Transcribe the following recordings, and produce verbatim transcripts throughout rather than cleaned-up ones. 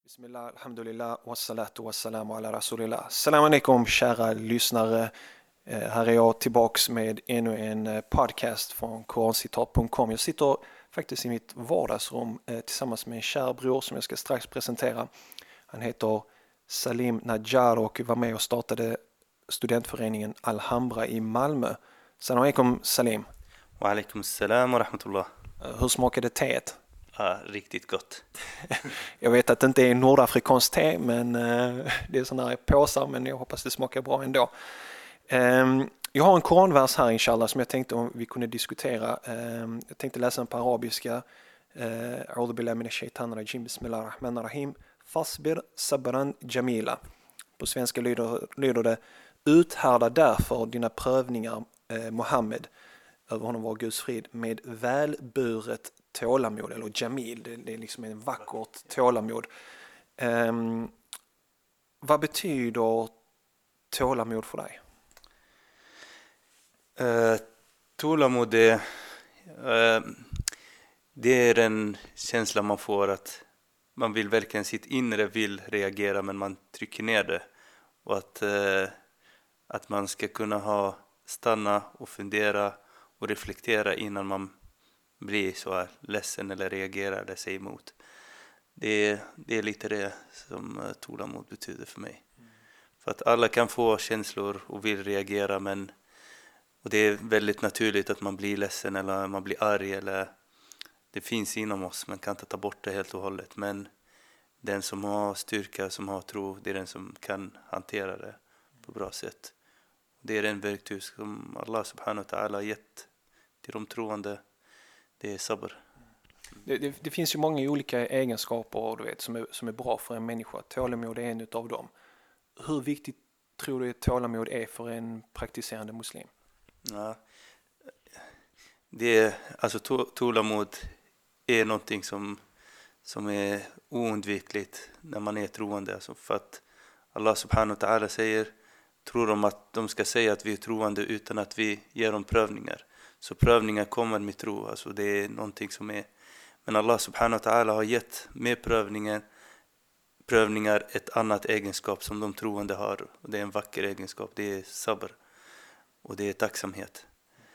Bismillah, alhamdulillah, wassalatu wassalamu ala rasulillah. Salam alaikum kära lyssnare. Här är jag tillbaks med ännu en podcast från korancitat punkt com. Jag sitter faktiskt i mitt vardagsrum tillsammans med en kär bror som jag ska strax presentera. Han heter Salim Najjar och var med och startade studentföreningen Alhambra i Malmö. Salam alaikum Salim. Wa alaikum salam wa rahmatullah. Hur smakade teet? Ja, riktigt gott. Jag vet att det inte är nordafrikansk te, men uh, det är sådana här påsar, men jag hoppas det smakar bra ändå. Um, jag har en koranvers här inshallah som jag tänkte om vi kunde diskutera. Um, jag tänkte läsa den på arabiska. A'udhu billahi minash shaitanir rajim. Bismillahir rahmanir rahim. Fasbir sabran jamila. På svenska lyder, lyder det: uthärda därför dina prövningar, eh, Muhammed, över honom var Guds frid, med välburet tålamod, eller jamil, det, det är liksom en vackert tålamod. Um, vad betyder tålamod för dig? Uh, tålamod är, uh, det är en känsla man får att man vill verkligen, sitt inre vill reagera, men man trycker ner det. Och att, uh, att man ska kunna ha stanna och fundera och reflektera innan man blir så här ledsen eller reagerar eller säger emot. Det är, det är lite det som uh, tålamod betyder för mig. Mm. För att alla kan få känslor och vill reagera, men och det är väldigt naturligt att man blir ledsen eller man blir arg, eller det finns inom oss, man kan inte ta bort det helt och hållet. Men den som har styrka, som har tro, det är den som kan hantera det på bra sätt. Det är den verktyg som Allah subhanahu wa ta'ala har gett till de troende. Det är sabr. Det, det, det finns ju många olika egenskaper, du vet, som, är, som är bra för en människa. Tålamod är en av dem. Hur viktigt tror du att tålamod är för en praktiserande muslim? Ja, det är, alltså tålamod är någonting som, som är oundvikligt när man är troende. Alltså för att Allah subhanahu wa ta'ala säger, tror de att de ska säga att vi är troende utan att vi ger dem prövningar. Så prövningar kommer med tro, alltså det är någonting som är. Men Allah subhanahu wa ta'ala har gett med prövningen, prövningar ett annat egenskap som de troende har. Och det är en vacker egenskap, det är sabr. Och det är tacksamhet.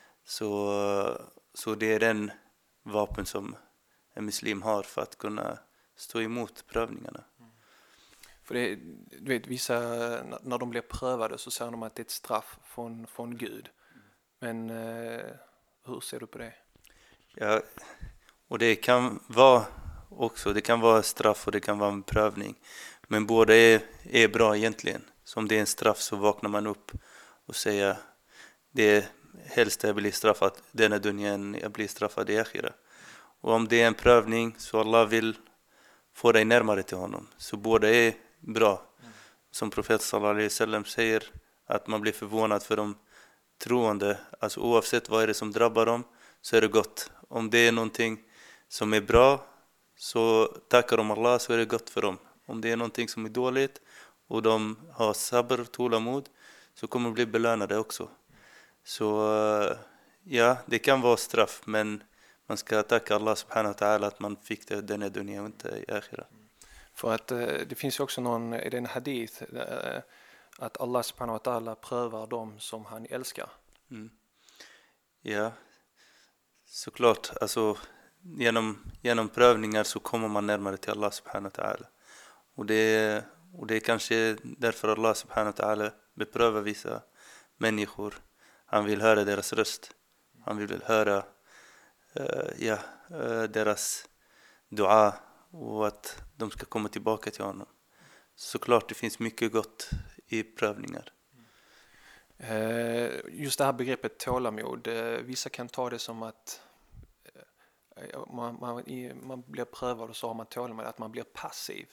Så, så det är den vapen som en muslim har för att kunna stå emot prövningarna. Mm. För det, du vet, vissa, när de blir prövade så säger de att det är ett straff från, från Gud. Men eh, hur ser du på det? Ja, och det kan vara också, det kan vara straff och det kan vara en prövning. Men båda är, är bra egentligen. Så om det är en straff så vaknar man upp och säger, det är helst jag blir straffad denna dunjan, jag blir straffad i akhira. Och om det är en prövning så Allah vill få dig närmare till honom. Så båda är bra. Som profet sallallahu alaihi wasallam säger, att man blir förvånad för de troende. Alltså oavsett vad är det som drabbar dem så är det gott. Om det är någonting som är bra så tackar de Allah, så är det gott för dem. Om det är någonting som är dåligt och de har sabr, tålamod, så kommer de bli belönade också. Så ja, det kan vara straff, men man ska tacka Allah subhanahu wa ta'ala att man fick det den här dunjan och inte i akhira. För att det finns ju också någon, är det en hadith, att Allah subhanahu wa ta'ala prövar dem som han älskar. Mm. Ja, såklart. Alltså genom, genom prövningar så kommer man närmare till Allah subhanahu wa ta'ala. Och det, och det är kanske därför Allah subhanahu wa ta'ala beprövar vissa människor. Han vill höra deras röst. Han vill höra uh, ja, uh, deras dua och att de ska komma tillbaka till honom. Såklart det finns mycket gott i prövningar. Uh, just det här begreppet tålamod. Uh, vissa kan ta det som att uh, man, man, i, man blir prövad och så har man tålamod, att man blir passiv.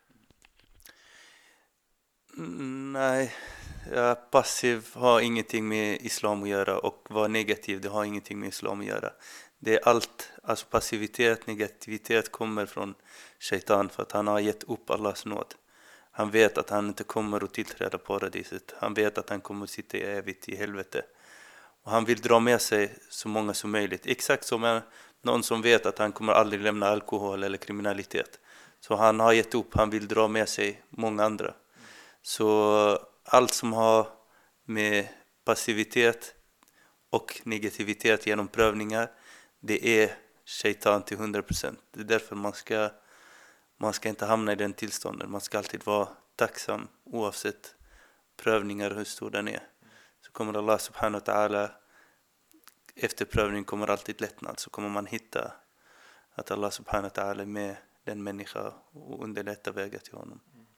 Mm, nej. Ja, passiv har ingenting med islam att göra, och vara negativ, det har ingenting med islam att göra. Det är allt, alltså passivitet, negativitet kommer från shaitan, för att han har gett upp Allahs nåd. Han vet att han inte kommer att tillträda paradiset. Han vet att han kommer att sitta evigt i helvete. Och han vill dra med sig så många som möjligt. Exakt som någon som vet att han kommer aldrig lämna alkohol eller kriminalitet. Så han har gett upp, han vill dra med sig många andra. Så allt som har med passivitet och negativitet genom prövningar, det är shaitan till hundra procent. Det är därför man ska, man ska inte hamna i den tillstånden. Man ska alltid vara tacksam oavsett prövningar hur stor den är. Så kommer Allah subhanahu wa ta'ala, efter prövning kommer alltid lättnad. Så kommer man hitta att Allah subhanahu wa ta'ala är med den människa och underlätta vägar till honom.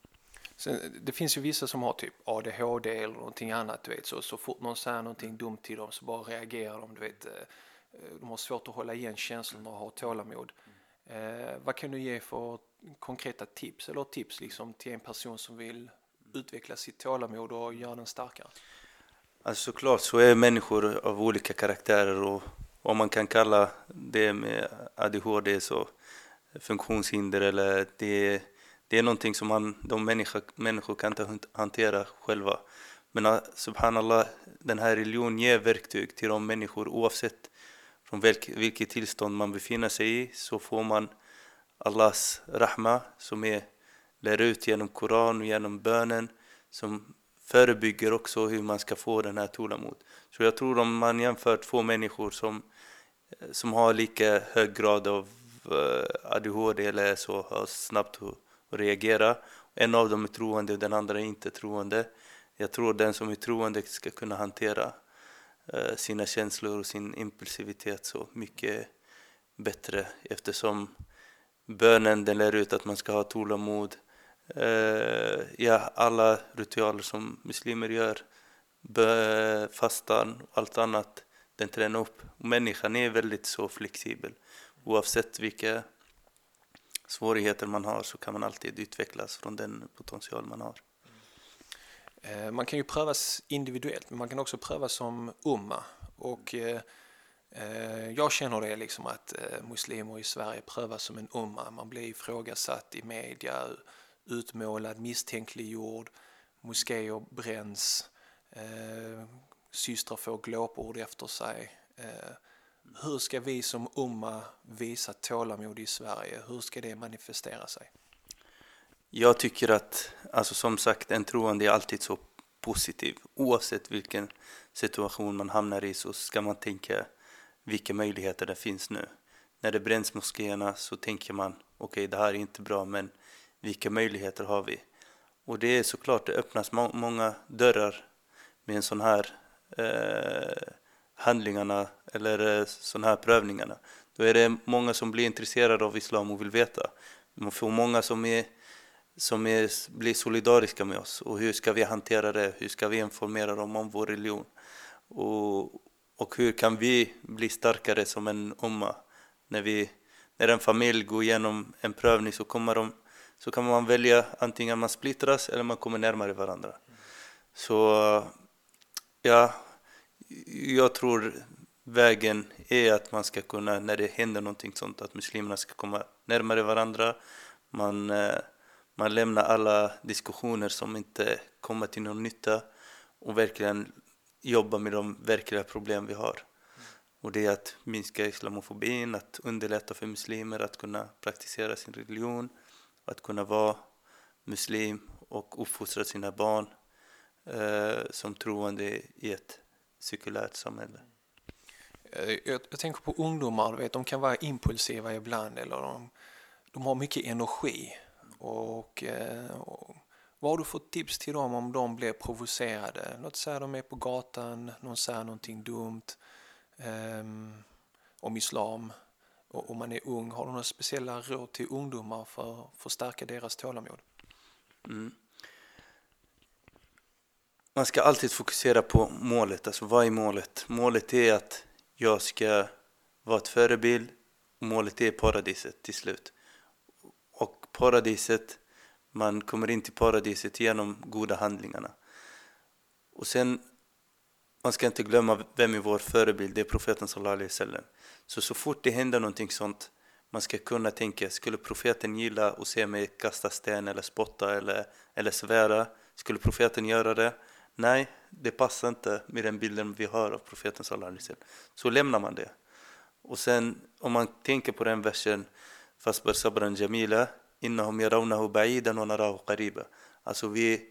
Så det finns ju vissa som har typ A D H D eller någonting annat, du vet, så, så fort någon säger någonting dumt till dem så bara reagerar de, du vet, de har svårt att hålla igen känslorna och ha tålamod. Eh, vad kan du ge för konkreta tips eller tips liksom till en person som vill utveckla sitt tålamod och göra den starkare? Alltså såklart så är människor av olika karaktärer, och om man kan kalla det med A D H D så funktionshinder, eller det, det är någonting som man, de människor, människor kan inte hantera själva. Men subhanallah, den här religionen ger verktyg till de människor oavsett från vilket tillstånd man befinner sig i, så får man Allahs rahma som är lär ut genom Koran och genom bönen, som förebygger också hur man ska få den här tålamod. Så jag tror om man jämför två människor som, som har lika hög grad av A D H D eller så, har snabbt att reagera. En av dem är troende och den andra är inte troende. Jag tror den som är troende ska kunna hantera uh, sina känslor och sin impulsivitet så mycket bättre, eftersom bönen den lär ut att man ska ha tålamod. Uh, ja, alla ritualer som muslimer gör, bö, fastan och allt annat, den tränar upp. Människan är väldigt så flexibel. Oavsett vilka svårigheter man har så kan man alltid utvecklas från den potential man har. Man kan ju prövas individuellt, men man kan också prövas som umma. Och eh, jag känner det liksom att eh, muslimer i Sverige prövas som en umma. Man blir ifrågasatt i media, utmålad, misstänkliggjord, moskéer bränns, eh, systrar får glåpord efter sig. Eh, hur ska vi som umma visa tålamod i Sverige? Hur ska det manifestera sig? Jag tycker att, alltså som sagt, en troende är alltid så positiv. Oavsett vilken situation man hamnar i så ska man tänka vilka möjligheter det finns nu. När det bränns moskéerna så tänker man, okej, okay, det här är inte bra, men vilka möjligheter har vi? Och det är såklart, det öppnas må- många dörrar med en sån här eh, handlingarna eller eh, sån här prövningarna. Då är det många som blir intresserade av islam och vill veta. Man får många som är som är, blir solidariska med oss, och hur ska vi hantera det, hur ska vi informera dem om vår religion, och, och hur kan vi bli starkare som en umma. När, vi, när en familj går igenom en prövning så, kommer de, så kan man välja antingen man splittras eller man kommer närmare varandra. Så ja, jag tror vägen är att man ska kunna, när det händer någonting sånt, att muslimerna ska komma närmare varandra. Man Man lämnar alla diskussioner som inte kommer till någon nytta och verkligen jobba med de verkliga problem vi har. Och det är att minska islamofobin, att underlätta för muslimer att kunna praktisera sin religion, att kunna vara muslim och uppfostra sina barn eh, som troende i ett sekulärt samhälle. Jag, jag tänker på ungdomar, du vet, de kan vara impulsiva ibland, eller de, de har mycket energi. Och, och vad har du fått tips till dem om de blir provocerade? Låt säga de är på gatan, någon säger någonting dumt um, om islam, och om man är ung. Har du några speciella råd till ungdomar för att förstärka deras tålamod? Mm. Man ska alltid fokusera på målet. Alltså vad är målet? Målet är att jag ska vara ett förebild. Målet är paradiset till slut. Och paradiset, man kommer in till paradiset genom goda handlingarna. Och sen, man ska inte glömma vem är vår förebild, det är profeten sallallahu alaihi wasallam. Så så fort det händer någonting sånt, man ska kunna tänka, skulle profeten gilla att se mig kasta sten eller spotta eller, eller svära? Skulle profeten göra det? Nej, det passar inte med den bilden vi har av profeten sallallahu alaihi wasallam. Så lämnar man det. Och sen, om man tänker på den versen, fasbar sabran jamila, innahum yarawnahu ba'idan wa narahu qariba. Alltså vi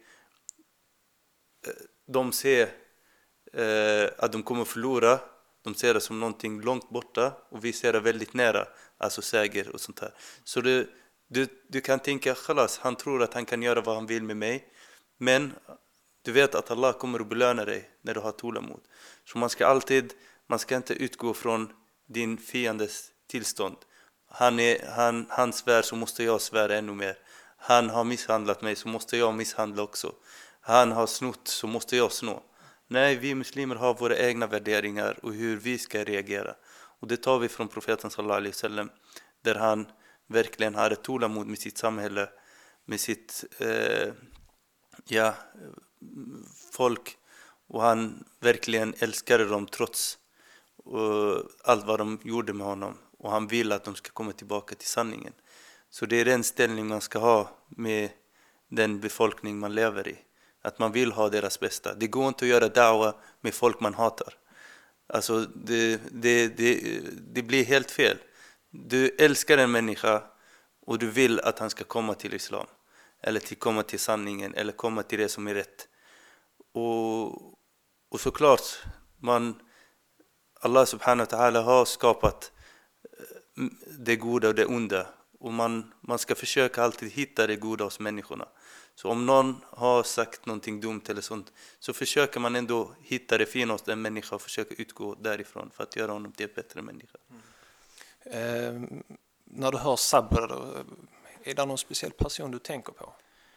de ser eh, att de kommer förlora. De ser det som någonting långt borta och vi ser det väldigt nära, alltså säger och sånt här. Så du, du, du kan tänka, khalas, han tror att han kan göra vad han vill med mig, men du vet att Allah kommer att belöna dig när du har tålamod. Så man ska alltid, man ska inte utgå från din fiendes tillstånd. Han är, han, han svär så måste jag svära ännu mer. Han har misshandlat mig så måste jag misshandla också. Han har snott så måste jag snå. Nej, vi muslimer har våra egna värderingar och hur vi ska reagera. Och det tar vi från profeten sallallahu alaihi wasallam, där han verkligen hade tålamod med sitt samhälle, med sitt eh, ja, folk. Och han verkligen älskade dem trots uh, allt vad de gjorde med honom. Och han vill att de ska komma tillbaka till sanningen. Så det är den ställning man ska ha med den befolkning man lever i. Att man vill ha deras bästa. Det går inte att göra da'wa med folk man hatar. Alltså det, det, det, det blir helt fel. Du älskar en människa och du vill att han ska komma till islam. Eller till komma till sanningen. Eller komma till det som är rätt. Och, och såklart, man, Allah subhanahu wa ta'ala har skapat det goda och det onda. Och man, man ska försöka alltid hitta det goda hos människorna. Så om någon har sagt någonting dumt eller sånt, så försöker man ändå hitta det fina hos den människan och försöka utgå därifrån för att göra honom till en bättre människa. Mm. Eh, när du hör sabr, är det någon speciell person du tänker på?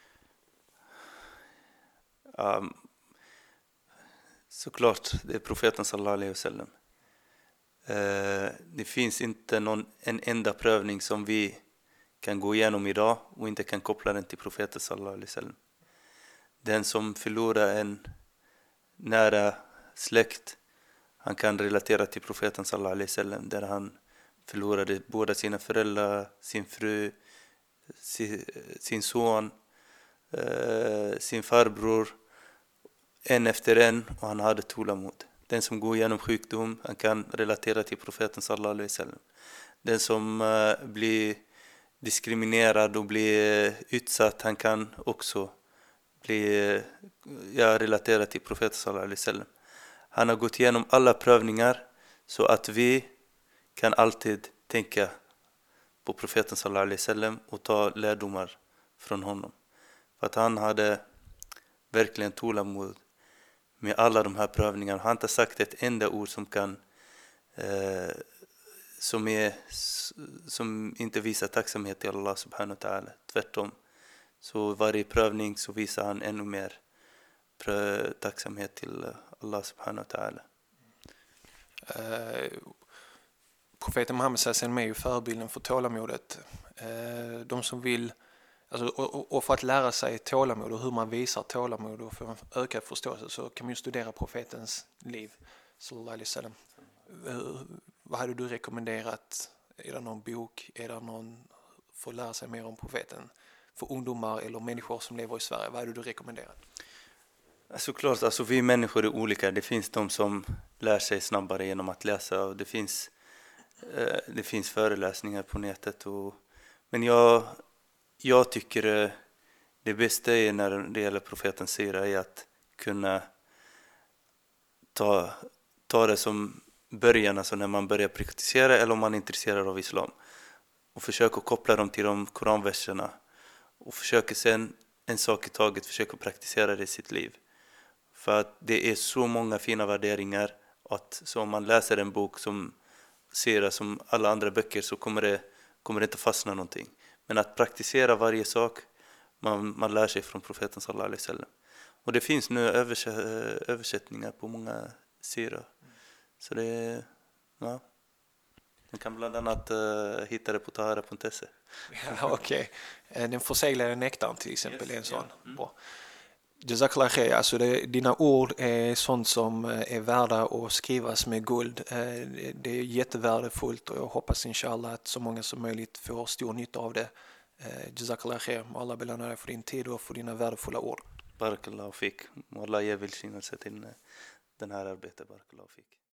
Um, såklart, det är profeten sallallahu alaihi wasallam. Uh, det finns inte någon, en enda prövning som vi kan gå igenom idag och inte kan koppla den till profeten sallallahu alaihi wasallam. Den som förlorar en nära släkt, han kan relatera till profeten sallallahu alaihi wasallam, där han förlorade båda sina föräldrar, sin fru, sin, sin son, eh, sin farbror, en efter en, och han hade tålamod. Den som går igenom sjukdom, han kan relatera till profeten sallallahu alaihi wasallam. Den som eh, blir diskriminerad och blir utsatt, han kan också bli ja, relaterad till profeten sallallahu alaihi wasallam. Han har gått igenom alla prövningar så att vi kan alltid tänka på profeten sallallahu alaihi wasallam och ta lärdomar från honom. För att han hade verkligen tålamod med alla de här prövningarna. Han har inte sagt ett enda ord som kan eh, som, är, som inte visar tacksamhet till Allah subhanahu wa ta'ala. Tvärtom. Så varje prövning så visar han ännu mer prö- tacksamhet till Allah subhanahu wa ta'ala. Uh, profeten Muhammed säger är ju förebilden för tålamodet. Uh, de som vill, alltså, och, och för att lära sig tålamod och hur man visar tålamod och få en ökad förståelse, så kan man ju studera profetens liv sallallahu alaihi wasallam. Uh, vad hade du rekommenderat? Är det någon bok? Är det någon för att lära sig mer om profeten? För ungdomar eller människor som lever i Sverige, vad hade du rekommenderat? Såklart, alltså vi människor är olika. Det finns de som lär sig snabbare genom att läsa, och det finns, eh, det finns föreläsningar på nätet. Och, men jag, jag tycker eh, det bästa är när det gäller profetens sira är att kunna ta, ta det som början, alltså när man börjar praktisera eller om man är intresserad av islam, och försöka koppla dem till de koranverserna och försöka sen en sak i taget försöka praktisera det i sitt liv. För att det är så många fina värderingar att så om man läser en bok som ser som alla andra böcker så kommer det, kommer det inte fastna någonting. Men att praktisera varje sak, man, man lär sig från profeten sallallahu alaihi wasallam. Och det finns nu översättningar på många sira. Så det är, ja. Man kan bland annat uh, hitta det på tahara punkt se. Ja, okej. Okay. Den förseglade nektaren till exempel, yes, är en sån. Ja. Mm. Bra. Jazakallah khair. Alltså det, dina ord är sånt som är värda att skrivas med guld. Det är jättevärdefullt och jag hoppas inshallah att så många som möjligt får stor nytta av det. Jazakallah khair. Allah belönar dig för din tid och för dina värdefulla ord. Barakallahu fik. Allah ger välsignelse till den här arbetet. Barakallahu fik.